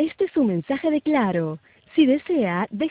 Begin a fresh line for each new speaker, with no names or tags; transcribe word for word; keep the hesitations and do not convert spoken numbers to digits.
Este es un mensaje de Claro. Si desea, deje